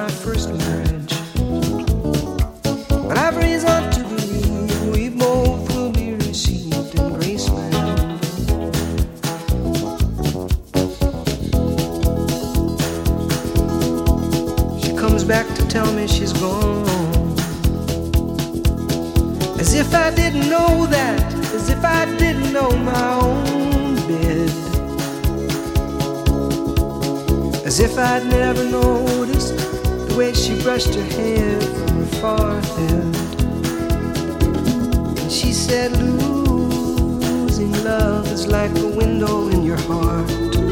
my first marriage. But I've reason to believe we both will be received in Graceland. She comes back to tell me she's gone, as if I didn't know that, as if I didn't know my own bed, as if I'd never noticed the way she brushed her hair from her forehead. And she said, losing love is like a window in your heart.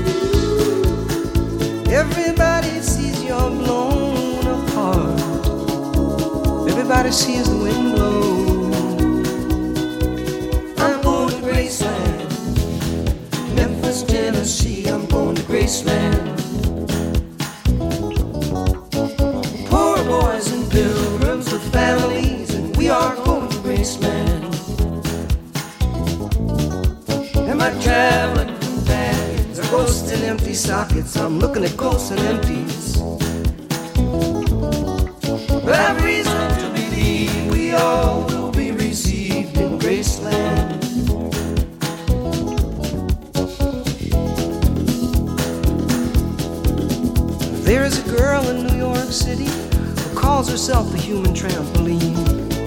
Everybody sees you're blown apart. Everybody sees the wind blow. I'm going to Graceland, Memphis, Tennessee. I'm going to Graceland. Poor boys and pilgrims with families, and we are going to Graceland. Am I traveling companions or ghosts in empty sockets? I'm looking at ghosts and empties. But I've reason to believe we all will be received in Graceland. There is a girl in New York City who calls herself the human trampoline.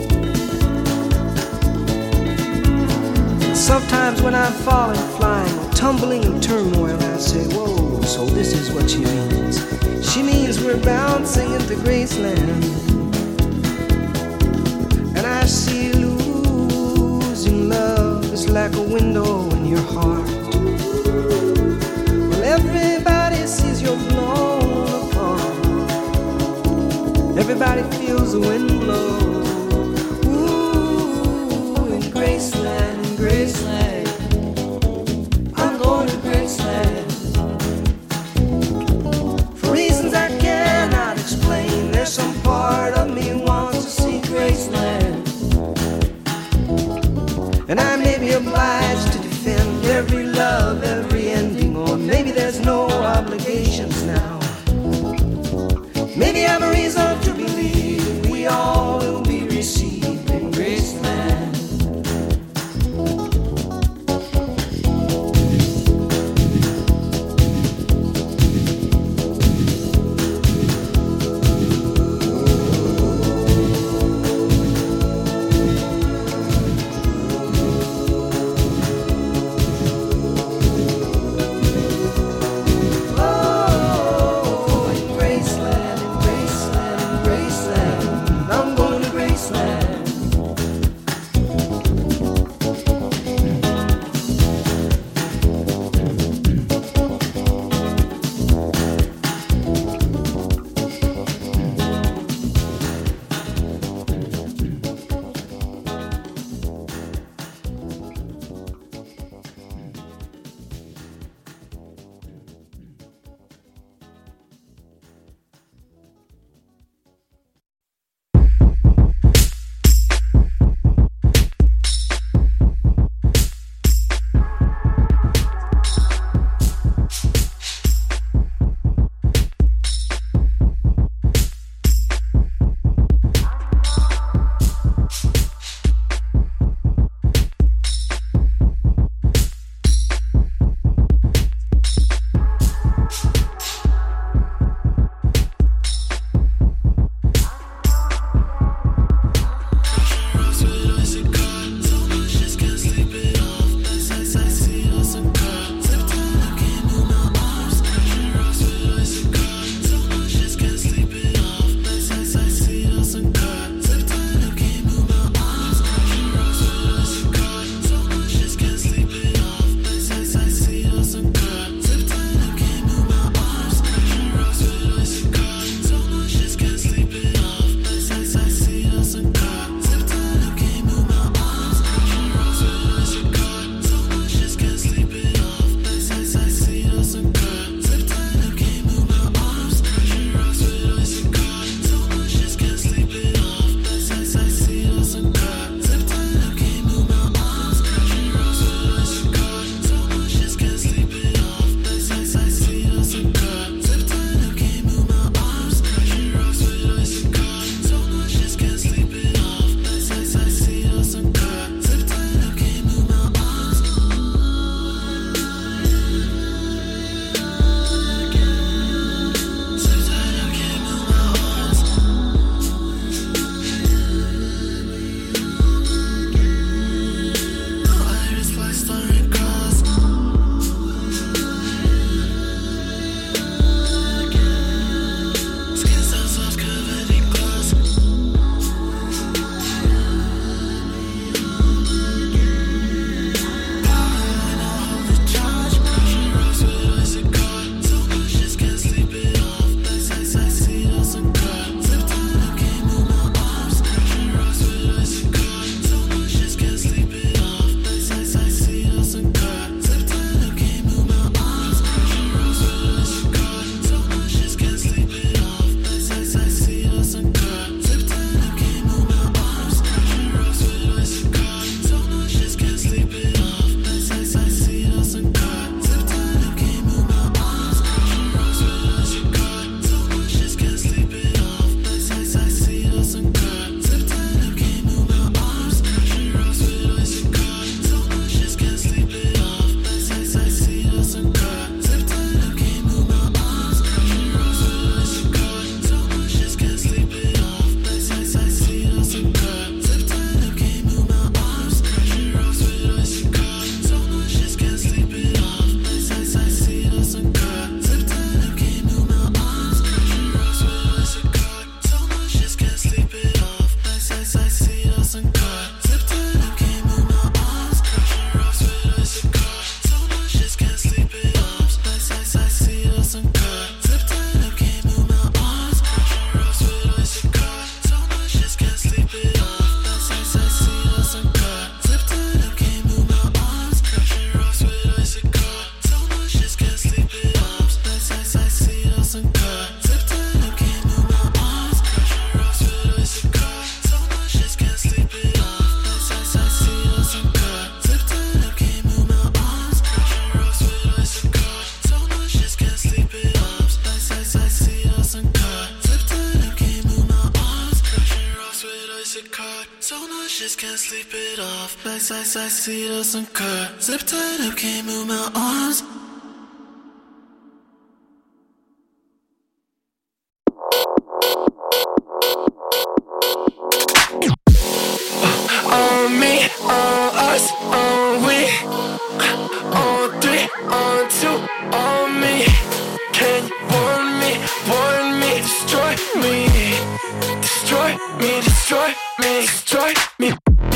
Sometimes when I'm falling, flying, or tumbling in turmoil, I say, whoa, so this is what she means. She means we're bouncing into Graceland. And I see losing love is like a window in your heart. Well, everybody sees you're blown apart. Everybody feels the wind blow. Ooh, in Graceland, in Graceland. I'm going to Graceland. For reasons I cannot explain, there's some part of me wants to see Graceland. And I may be obliged to defend every love, every ending, or maybe there's no obligations now. Maybe I have a reason to believe we all will be received in Graceland. Oh, in Graceland, in Graceland. just can't sleep it off. I see doesn't occur. Zip tied up, can't move my arms. On me, on us, on we, on three, on two, on me. Can you warn me, destroy me, destroy me, destroy me, destroy me.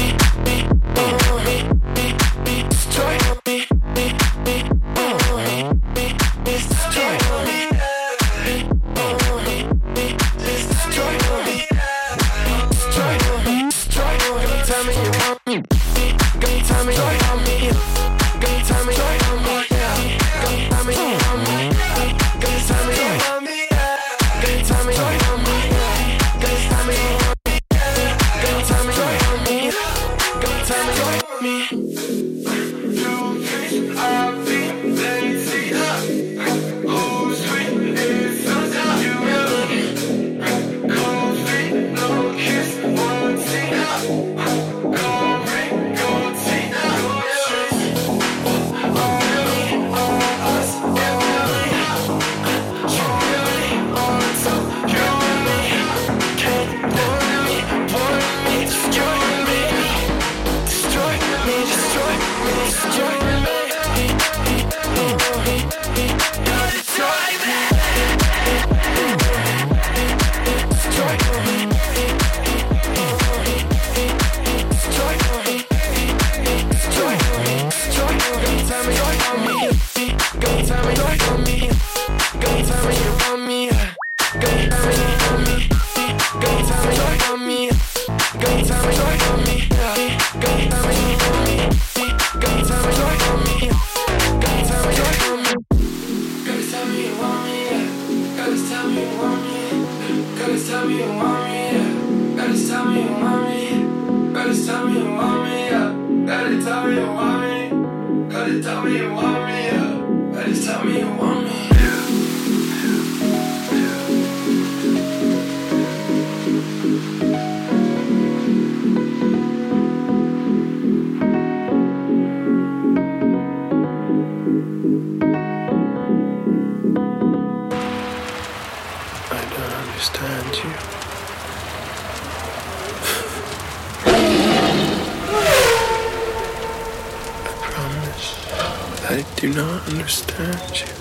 I do not understand you.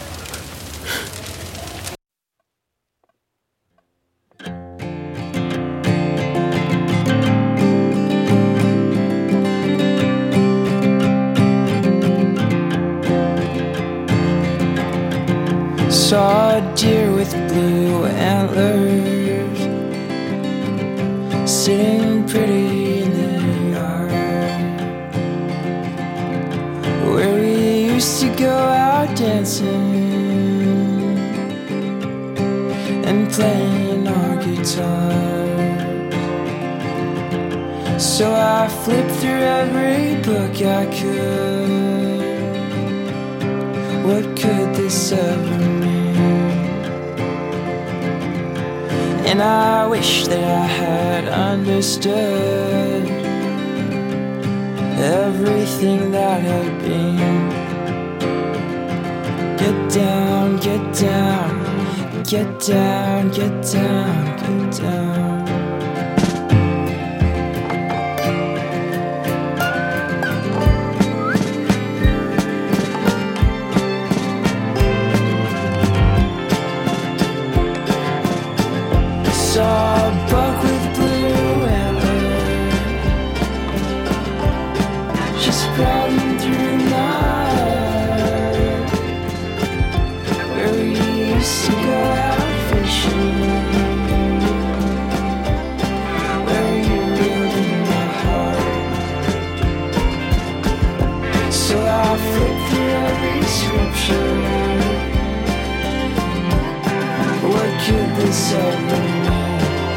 Saw a deer with blue antlers sitting pretty in the yard where we used to go out dancing and playing our guitars. So I flipped through every book I could. What could this ever mean? And I wish that I had understood everything that had been. Get down, get down, get down, get down, get down. Saw a buck with blue antlers just sprouting through night where we used to go out fishing, where you reeled in my heart. So I flipped through every scripture. What could this ever mean?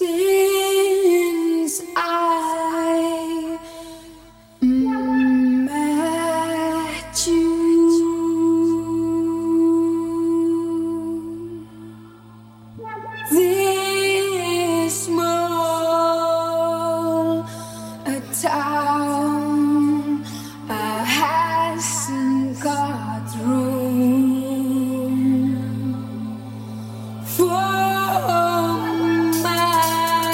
Since I met you, this small town hasn't got room for my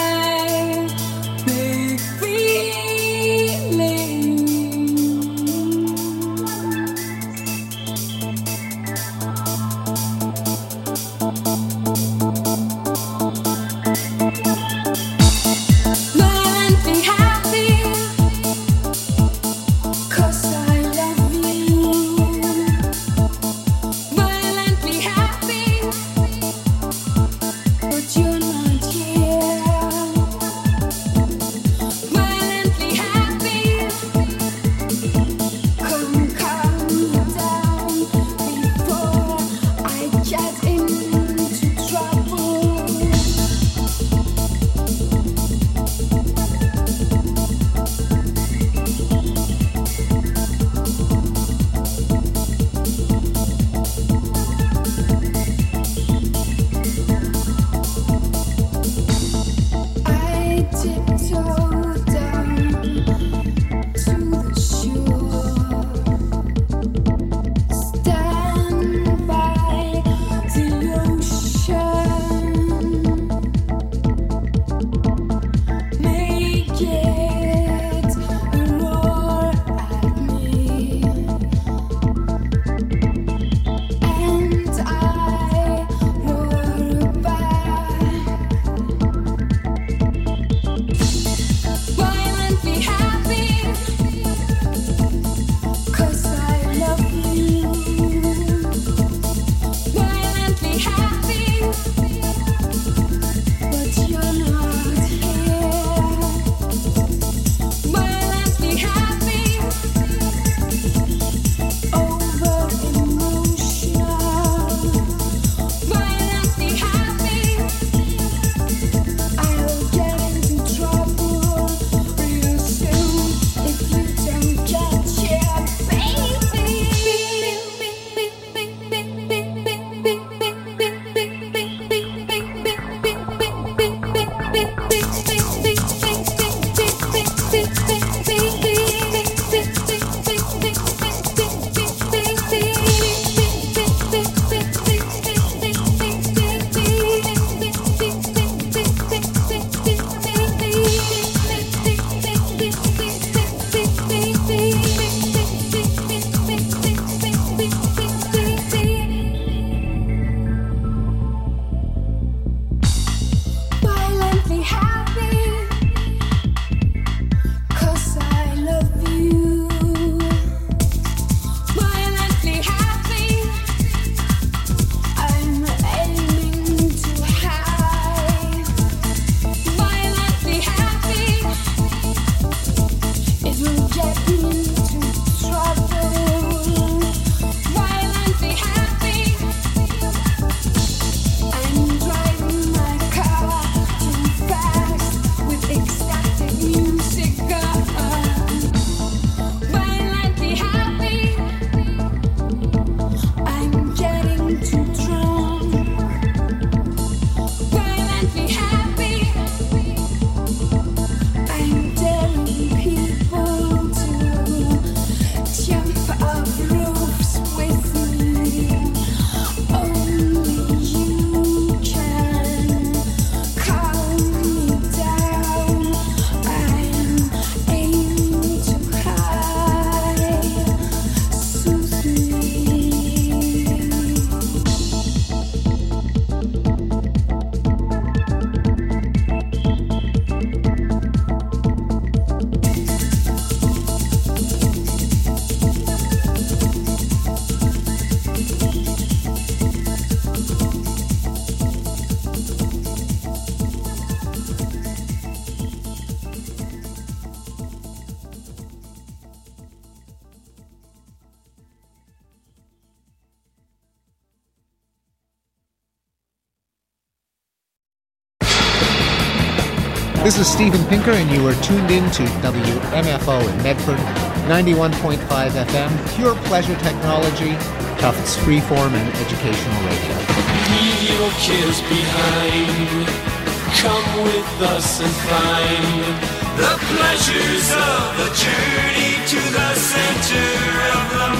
This is Steven Pinker, and you are tuned in to WMFO in Medford, 91.5 FM, pure pleasure technology, Tufts freeform and educational radio. Leave your cares behind. Come with us and find the pleasures of the journey to the center of the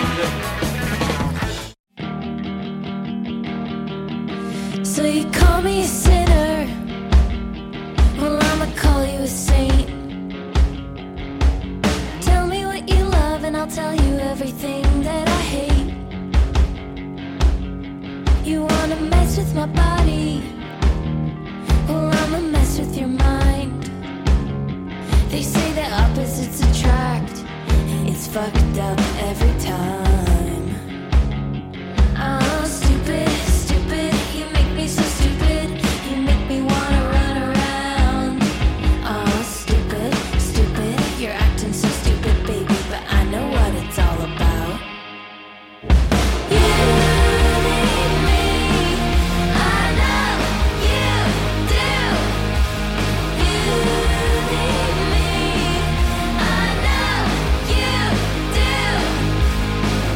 mind. So you call me a sinner, well I'ma call you a saint. Tell me what you love and I'll tell you everything that I hate. You wanna mess with my body, well I'ma mess with your mind. They say that opposites attract, it's fucked up every time. Oh, stupid, stupid, you make me so stupid. You make me wanna run around. Oh, stupid, stupid, you're acting so stupid, baby, but I know what it's all about. You need me, I know you do. You need me, I know you do.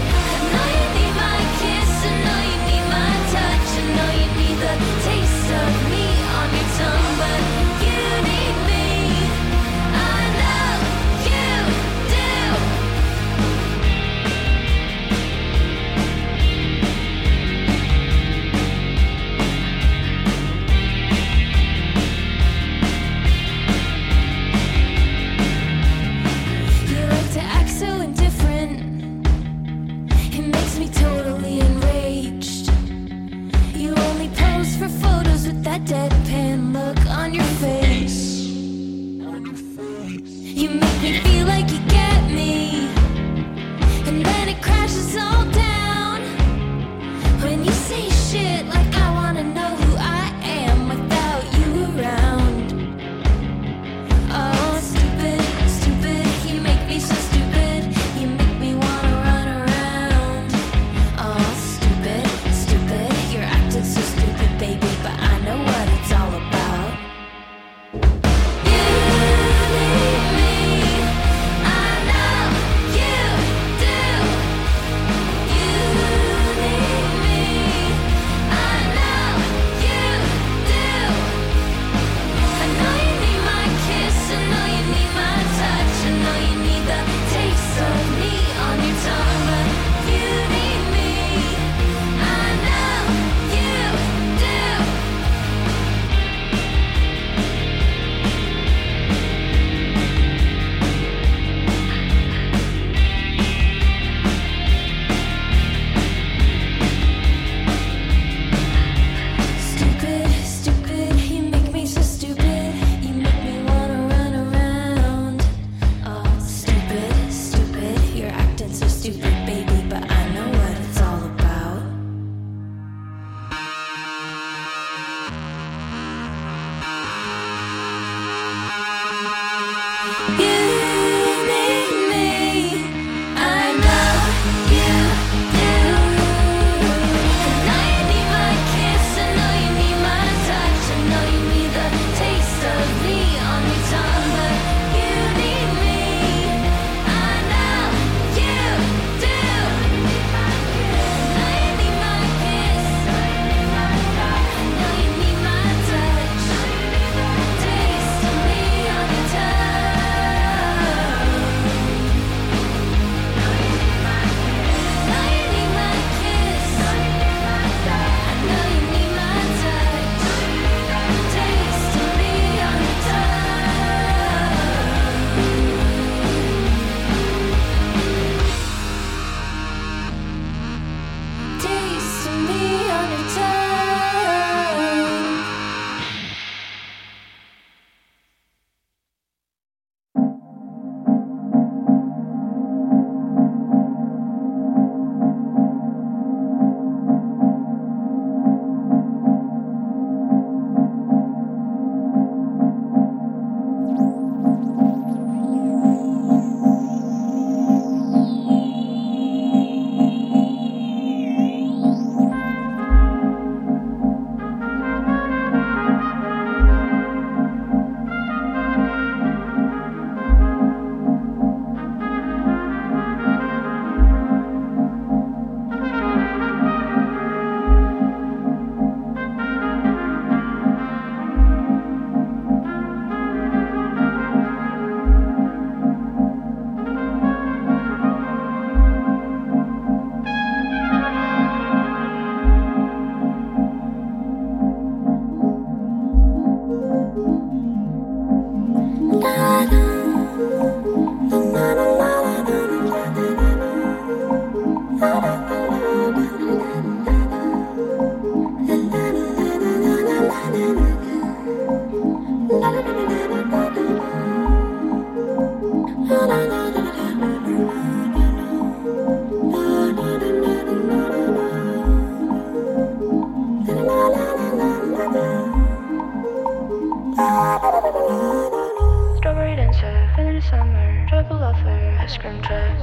ice cream tray.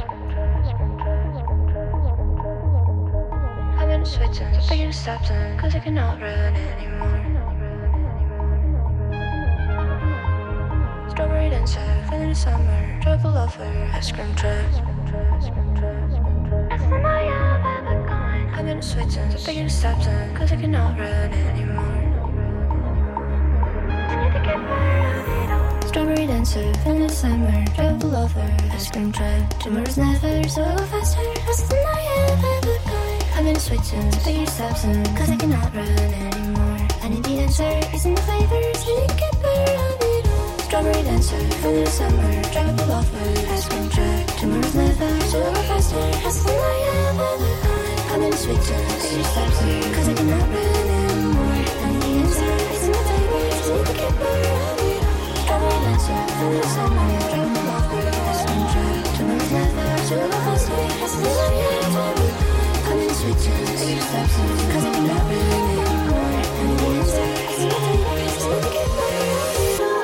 I've been switching, so taking steps in, cause I cannot run anymore. Strawberry dancer, feeling the summer, joyful lover, ice cream tray. That's the night I've ever gone. I've been switching, so taking steps in, cause I cannot run anymore. Strawberry dancer, feeling the summer, joyful lover, ice cream tray. Tomorrow's never so faster, that's the night I've ever gone. I've been switching, so taking steps in, cause I cannot run anymore. And the dancer is in the flavors, and you get better on it all. Strawberry dancer, feeling the summer, joyful lover, ice cream tray. Tomorrow's never so faster, that's the night I've ever gone. I've been switching, so taking steps in, cause I cannot run anymore. And the answer is in the flavors, and you get better on it all. Strawberry dancer, feeling the summer, joyful lover, ice cream tray. Tomorrow's never so faster, that's the night I've ever gone. I've been switching, so taking steps in, cause I cannot run anymore. And the answer is in the flavors, and you get better on it all.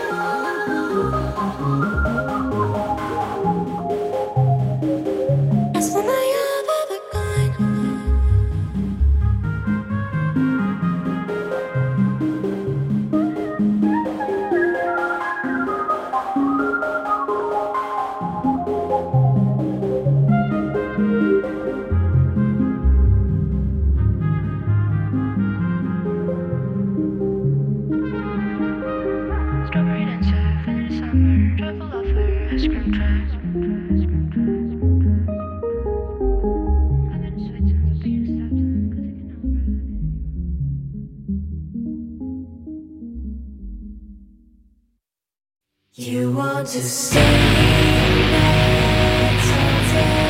That's the night I've ever gone. Strawberry dancer, feeling the summer, joyful lover, ice cream tray. I've been switching, so taking steps in, cause I cannot run anymore. You want to stay night all day.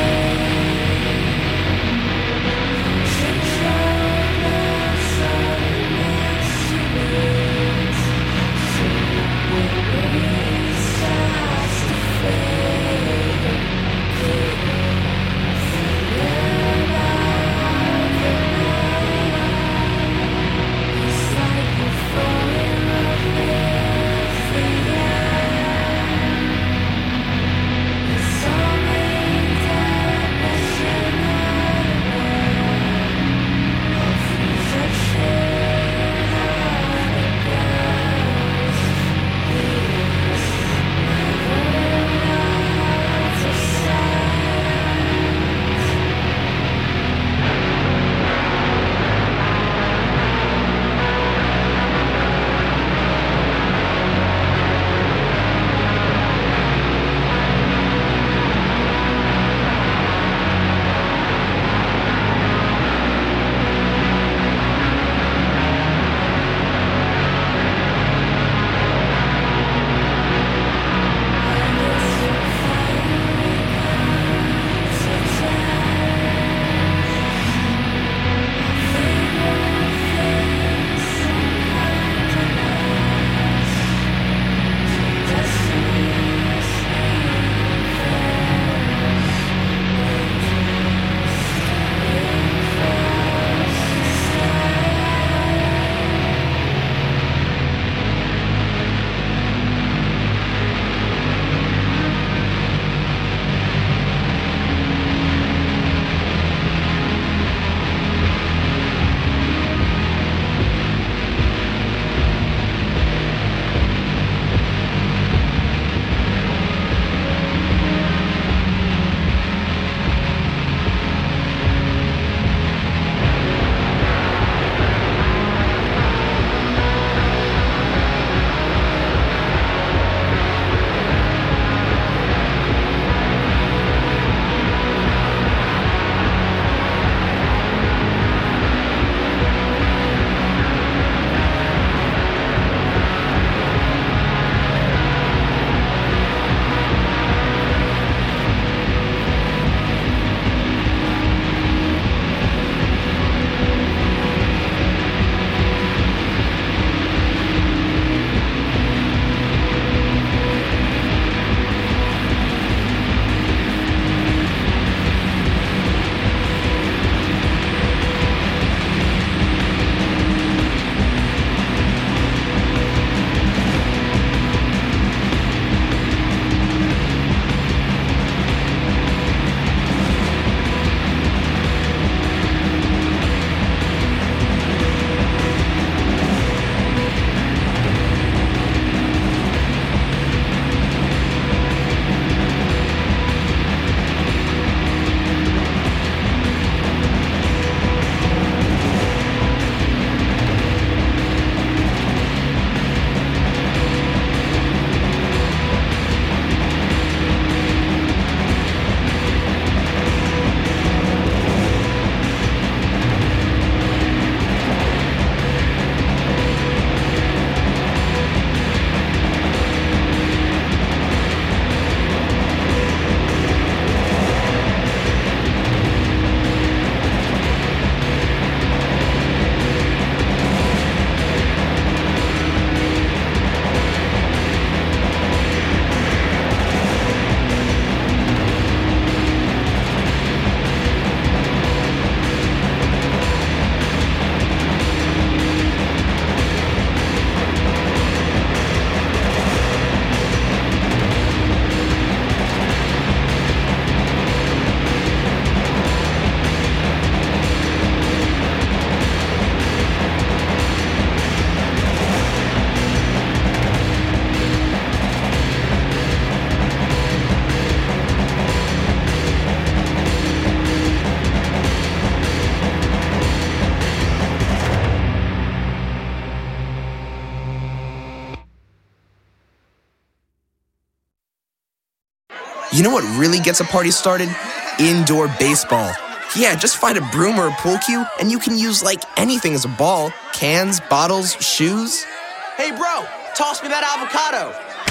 You know what really gets a party started? Indoor baseball. Yeah, just find a broom or a pool cue, and you can use like anything as a ball. Cans, bottles, shoes. Hey bro, toss me that avocado.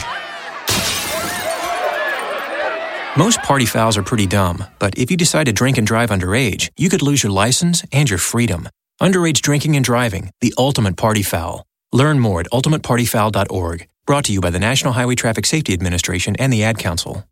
Most party fouls are pretty dumb, but if you decide to drink and drive underage, you could lose your license and your freedom. Underage drinking and driving, the ultimate party foul. Learn more at ultimatepartyfoul.org. Brought to you by the National Highway Traffic Safety Administration and the Ad Council.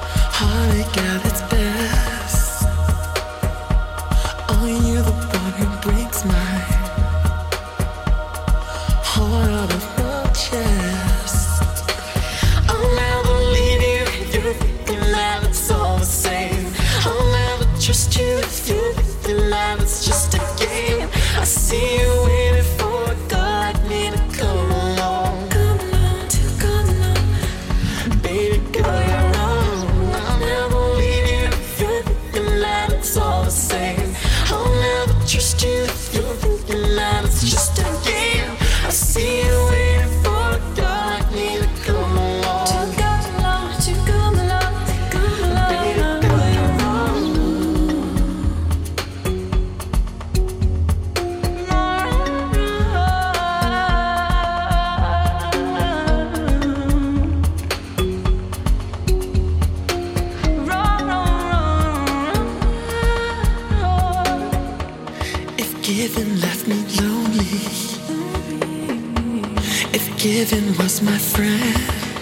Heartache at its best. Are you the one who see you waiting for a girl like me to come along. Baby girl, you're wrong. I'll never leave you if you're thinking that it's all the same. I'll never trust you if you're thinking that it's just a game. I see you waiting for a girl like me to come along. Baby girl, you're wrong. If giving left me lonely, if giving was my friend,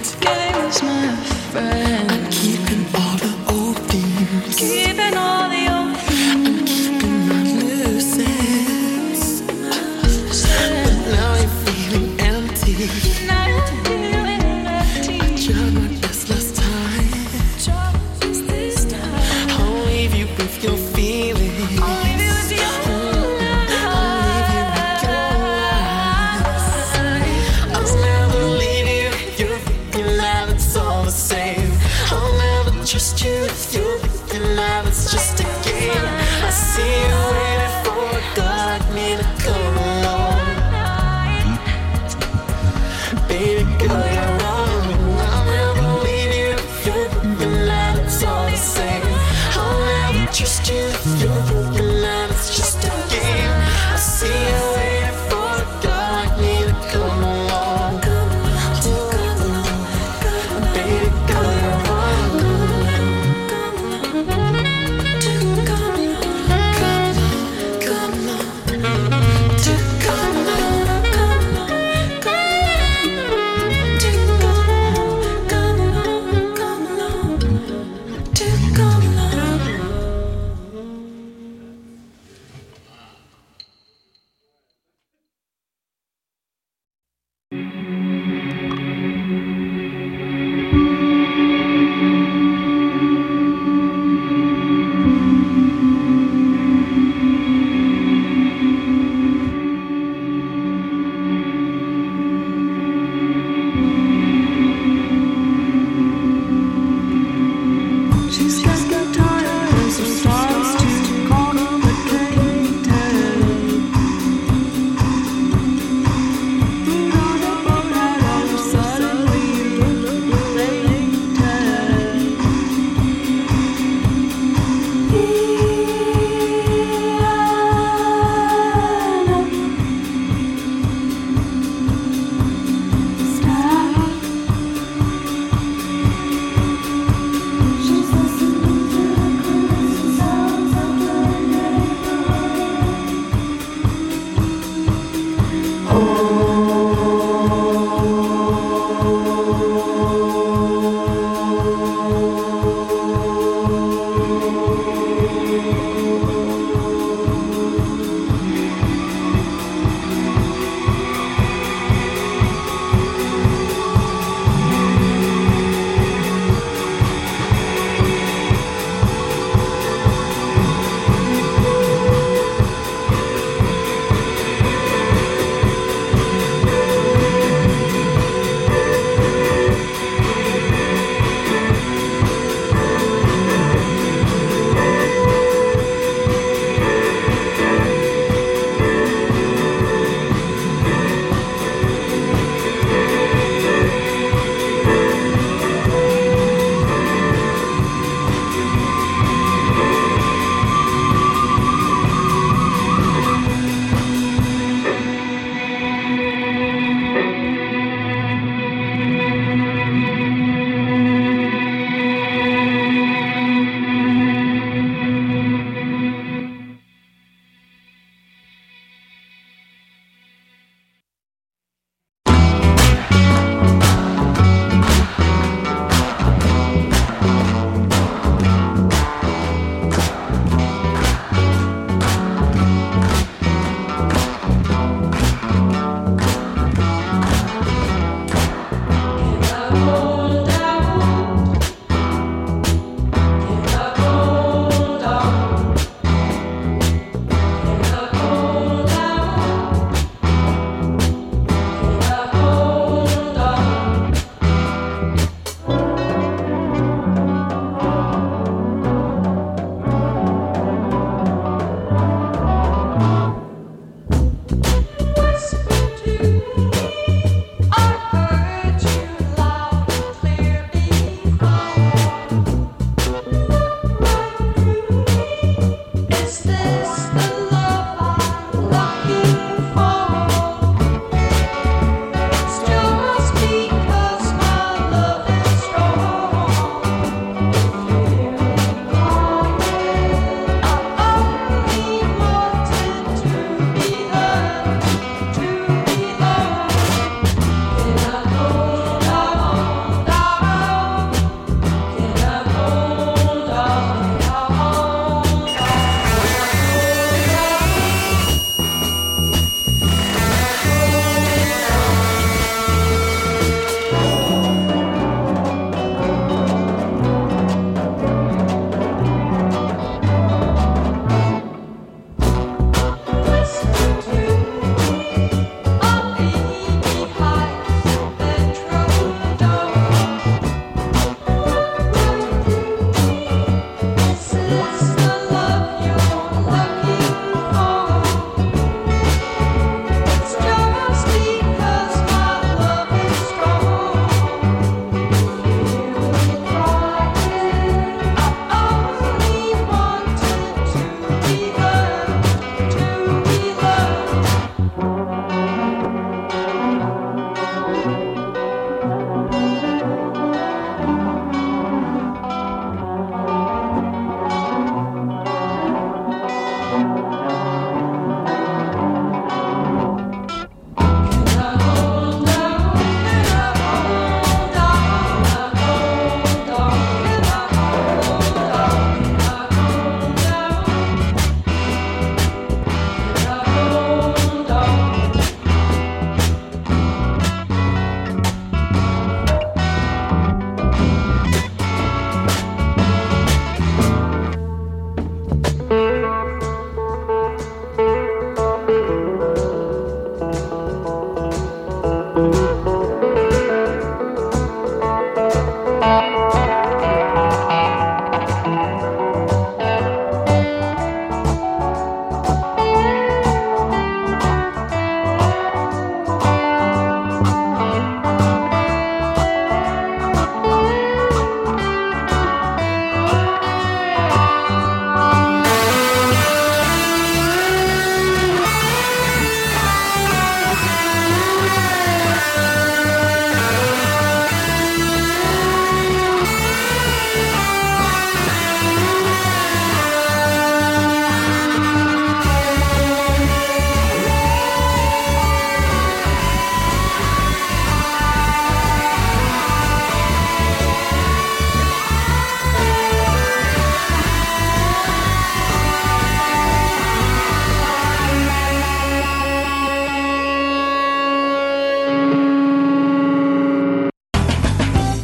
I'm keeping all the old themes, I'm keeping my loose ends. But now you're feeling empty. I tried my best last time. I'll leave you with your feelings. I'll leave you with your lies. I'll never leave you if you're thinking that it's all the same. I'll never trust you if you're thinking that it's just a game. I see you waiting for a girl like me to come along. Baby girl, you're wrong. I'll never leave you if you're thinking that it's all the same. I'll never trust you if you're thinking that it's just a game. I see you waiting for a girl like me to come along. Baby girl, you're wrong.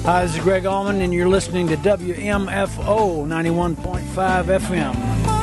Hi, this is Greg Allman, and you're listening to WMFO 91.5 FM.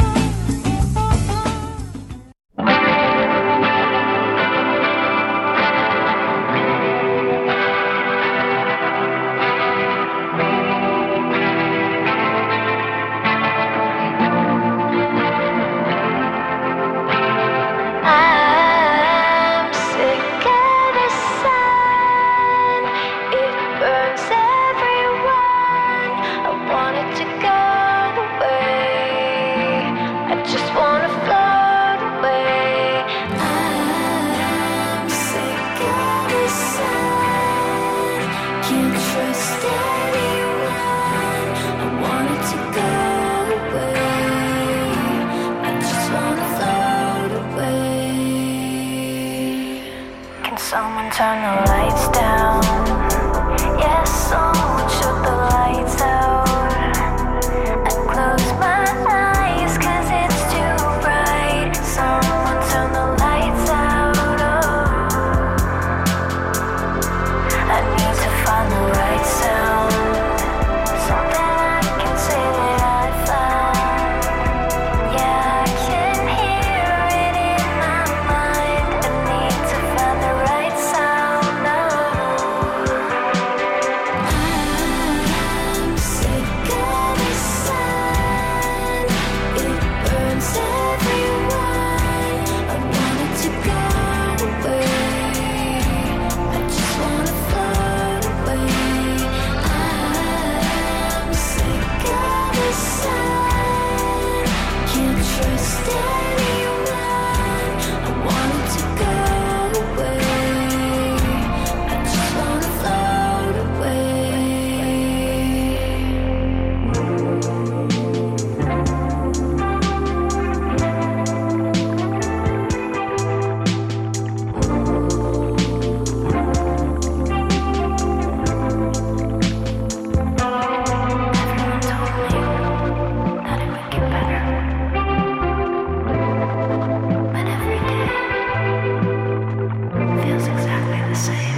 Turn the lights down. Yes, someone shut the lights out. I close my eyes 'cause it's too bright. Someone turn the lights out. Oh, I need to find the right sound. Something I can say that I found. Yeah, I can hear it in my mind. I need to find the right sound. I'm sick of the sun. It burns everyone. I want it to go away. I just wanna float away. I'm sick of the sun. Can't trust anyone. I want it to go away. I just wanna float away. Everyone told me that it would get better, but every day feels exactly the same.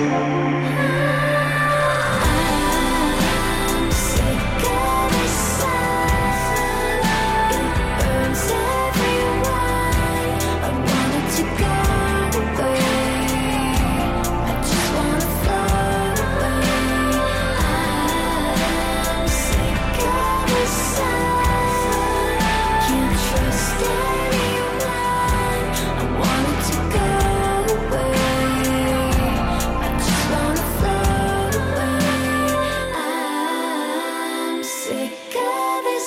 I'm sick of the sun. It burns everyone. I want it to go away. I just wanna float away. I'm sick of the sun. Can't trust anyone. I want it to go away. I just wanna float away. I'm sick of the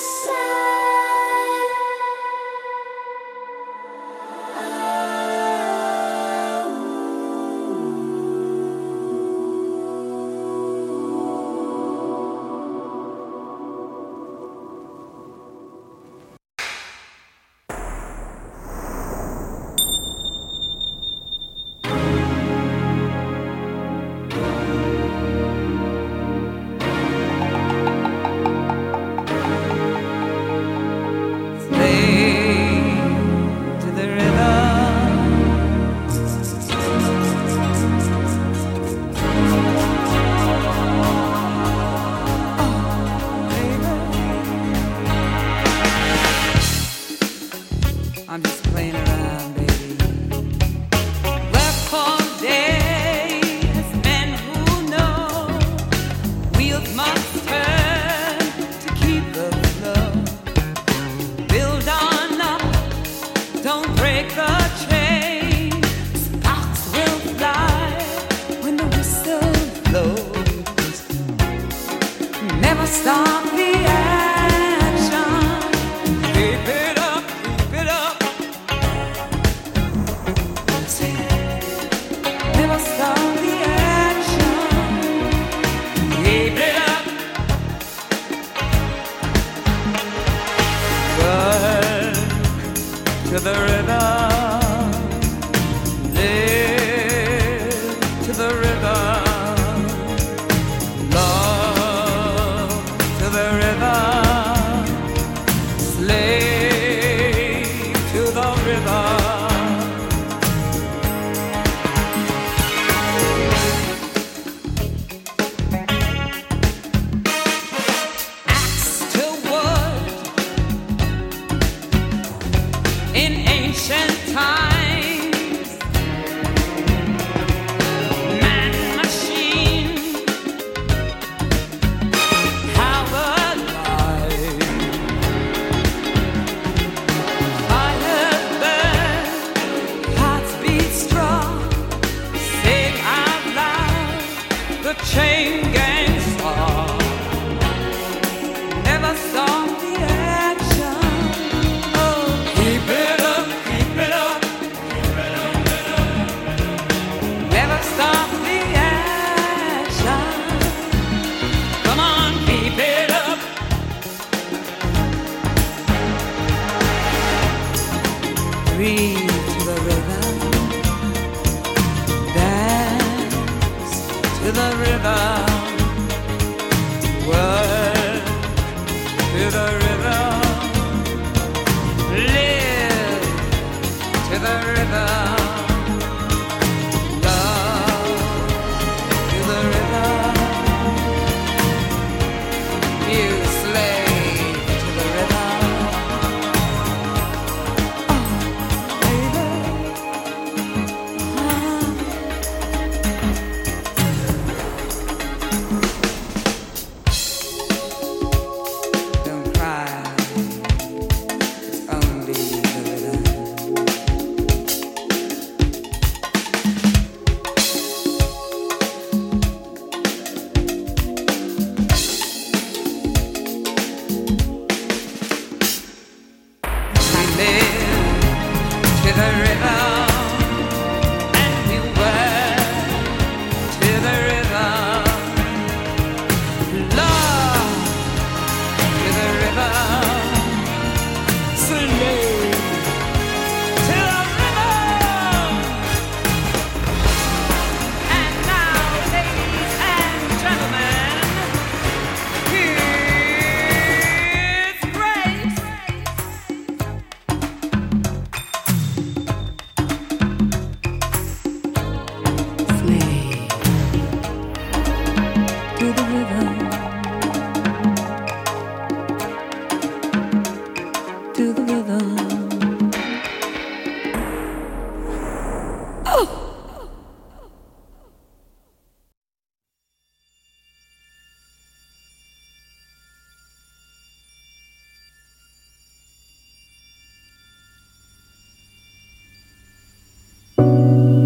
I'm just playing around, baby. Work for days, men who know wheels must turn to keep the flow. Build on up, don't break the chain. Sparks will fly when the whistle blows. Never stop the action. Keep it up, keep it up. Never stop the action. Keep it up. Work to the rhythm. Live to the rhythm. Love to the Breathe to the rhythm, dance to the rhythm, work to the rhythm, live to the rhythm, love to the rhythm, you slave to the rhythm.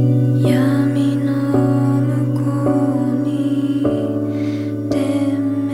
Yami no mukou ni deme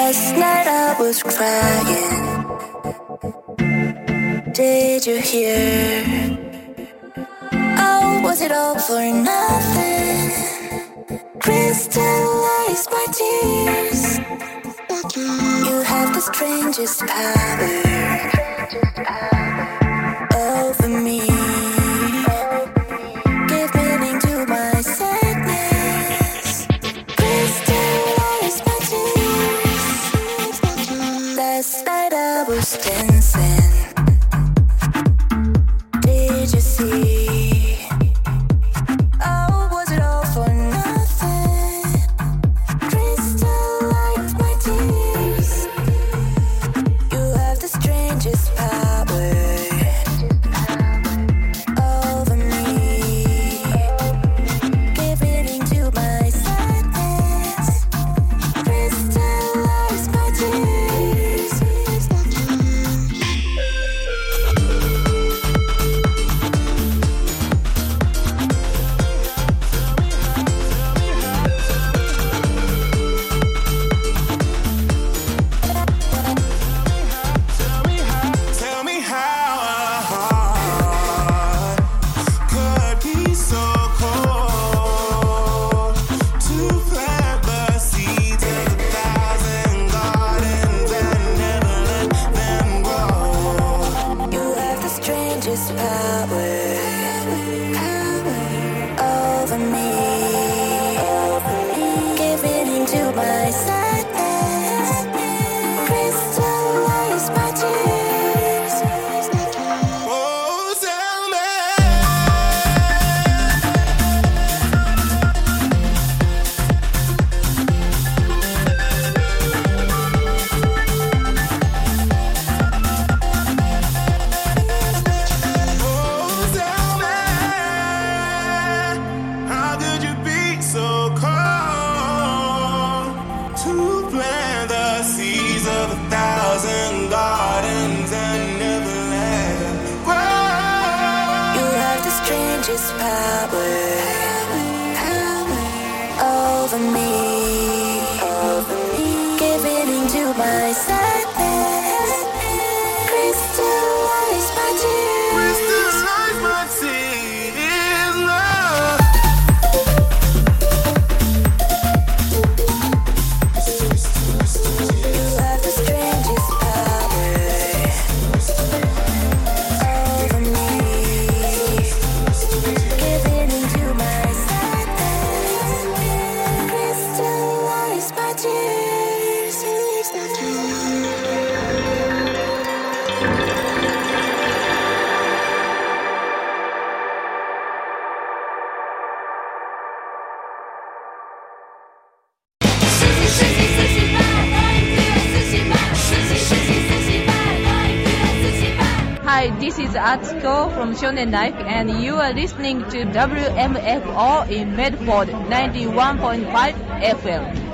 Last night I was crying. Did you hear? Oh, was it all for nothing? Crystallize my tears. You have the strangest power over me. Give meaning to my sadness. Crystallize my tears. Last night I was dancing. Did you see? Oh, was it all for nothing? Crystallize my tears. You have the strangest power over me. Give meaning to my sadness. Crystallize my tears. Tell me how a heart could be so cold to plant the seeds of 1,000 gardens and never let them grow. You have the strangest power over me. Give meaning to my sadness. Crystallize my tears. Oh, tell me. Oh, tell me. How could you be so cold to plant the seeds of 1,000 gardens and never let them grow? You have the strangest power over me. Give meaning to my sadness. Crystallize my tears. Crystallize my tears, love. You have the strangest power over me. Give meaning to my sadness. Crystallize my tears. Hi, this is Atsuko from Shonen Life, and you are listening to WMFO in Medford 91.5 FM.